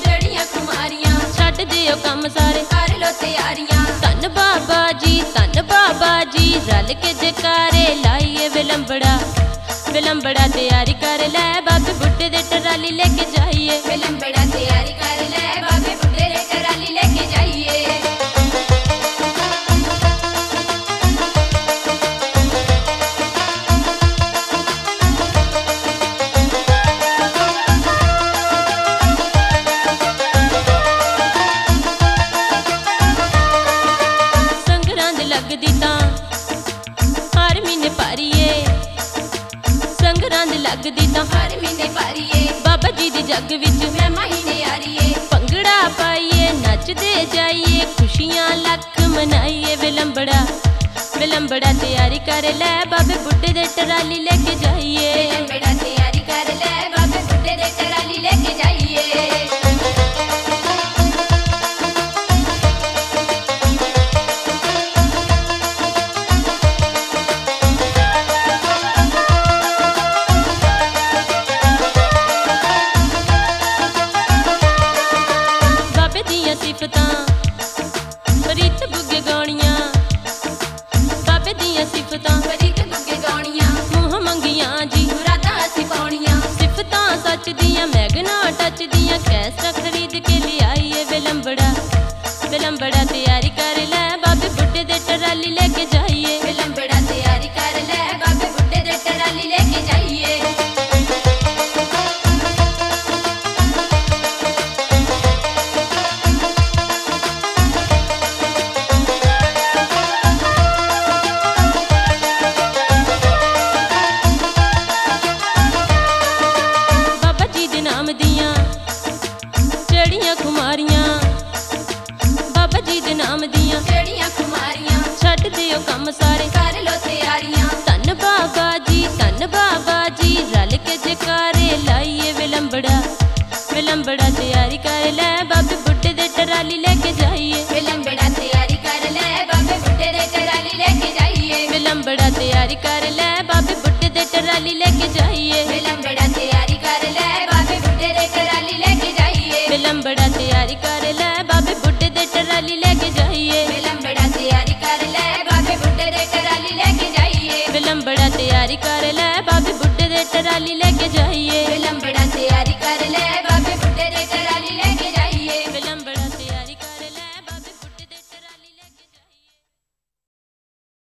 जड़ियां कुमारियां छड्ड दिओ कम सारे कर लो तैयारियां धन बाबा जी रल के जकारे लाइए विलंबड़ा विलंबड़ा तैयारी कर लै बाबे बुड्ढे दे टराली लेके जाइए विलंबड़ा तैयारी कर ले बाबे बुड्ढे दे टराली लेके जाइए लगदी तां हर महीने पारिए संगरांद लगदी तां हर महीने पारिए बाबा जी दी जग विच मैं महीने आरिए भंगड़ा पाइए नचदे जाइए खुशियां लख मनाइए विलंबड़ा विलंबड़ा तैयारी कर लै बाबे बुड्ढे दे टराली लेके जाइए विलंबड़ा तैयारी कर ले बाबे बुड्ढे दे टराली लेके जाइए रीत बुगे गाउणियां बाबे दियां सिफतां रीत बुगे गाउणियां मूंह मंगियां जी मुरादां असीं पाउणियां सिफतां सच दियां मैगना टच दियां कैसटा खरीद के लियाइए विलंबड़ा विलंबड़ा तैयारी कर लै बाबे बुड्ढे दे टराली लेके जाइए विलंबड़ा तैयारी कर ले बाबे बुड्ढे दे टराली लेके जाइए जड़ियां कुमारियां बाबा जी दे नाम दियां जड़ियां कुमारियां छड्ड दिओ कम सारे कर लो तैयारियां धन बाबा जी रल के जकारे लाइए विलंबड़ा विलंबड़ा तैयारी कर लै बाबे बुड्ढे दे टराली लेके जाइए विलंबड़ा तैयारी कर ले बाबे बुड्ढे दे टराली लेके जाइए विलंबड़ा तैयारी कर लै बाबे बुड्ढे दे टराली लेके जाइए विलंबड़ा तैयारी कर ले बाबे बुड्ढे दे टराली लेके जाइए विलंबड़ा तैयारी कर लै